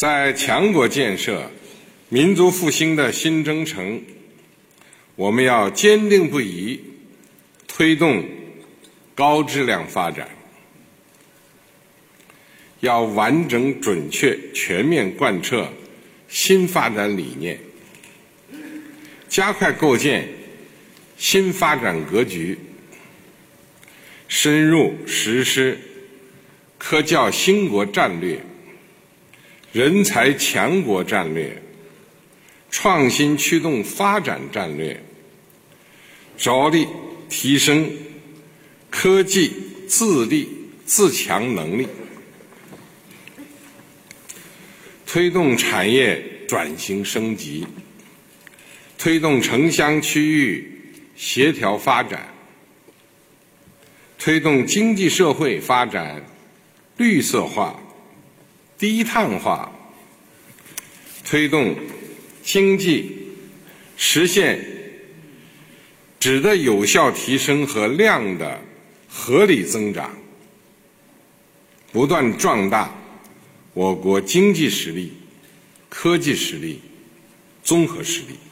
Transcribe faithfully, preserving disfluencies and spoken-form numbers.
在强国建设、民族复兴的新征程，我们要坚定不移推动高质量发展，要完整、准确、全面贯彻新发展理念，加快构建新发展格局，深入实施科教兴国战略、人才强国战略、创新驱动发展战略，着力提升科技自立自强能力，推动产业转型升级，推动城乡区域协调发展，推动经济社会发展绿色化、低碳化，推动经济实现质的有效提升和量的合理增长，不断壮大我国经济实力、科技实力、综合实力。